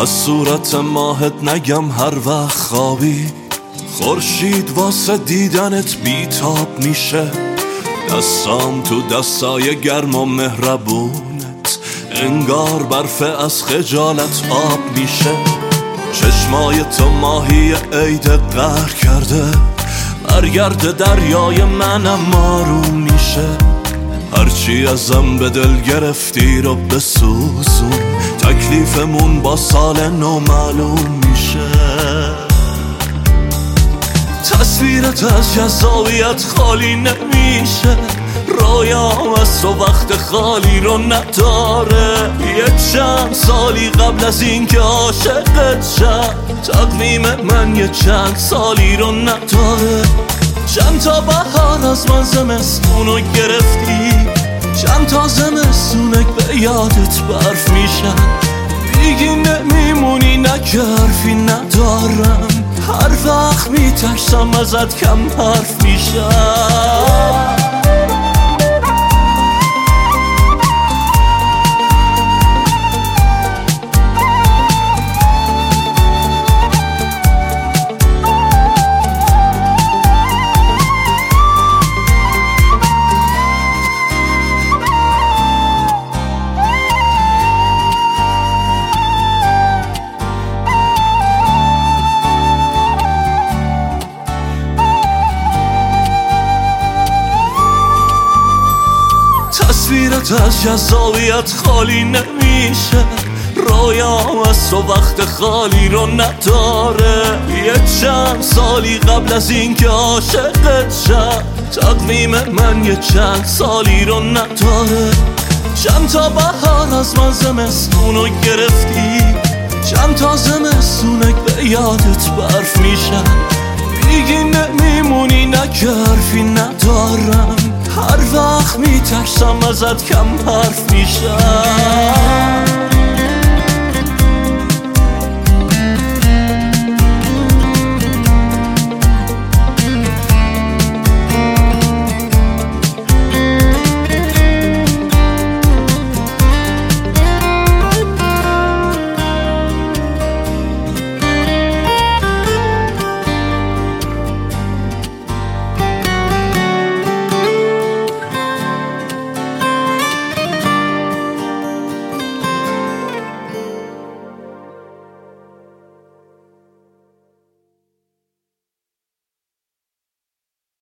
از صورت ماهت نگم هر وقت خوابی خورشید واسه دیدنت بیتاب میشه. دستام تو دستای گرم و مهربونت انگار برف از خجالت آب میشه. چشمای تو ماهی عید قهر کرده برگرد دریای منم آروم میشه. هرچی ازم به دل گرفتی رو بسوزون تکلیفمون با سال نو معلوم میشه. تصویرت از جذابیت خالی نمیشه، رویام از تو وقت خالی رو نداره. یه چند سالی قبل از این که عاشقت شد تقویم من یه چند سالی رو نداره. چند تا بهار از من زمستونو گرفتی، چند تا زمستونک به یادت برف میشن. دیگه نمیمونی نگرفی ندارم، هر وقت میترسم ازت کم حرف میشم. تصویرت از جذابیت خالی نمیشه، رویام از تو وقت خالی رو نداره. یه چند سالی قبل از این که عاشقت شد تقویم من یه چند سالی رو نداره. چند تا بهار از من زمستونو گرفتی، چند تا زمستونک به یادت برف میشن. دیگه نمیمونی نگرفی ندارم، هر وقت میترسم ازت کم حرف میشم.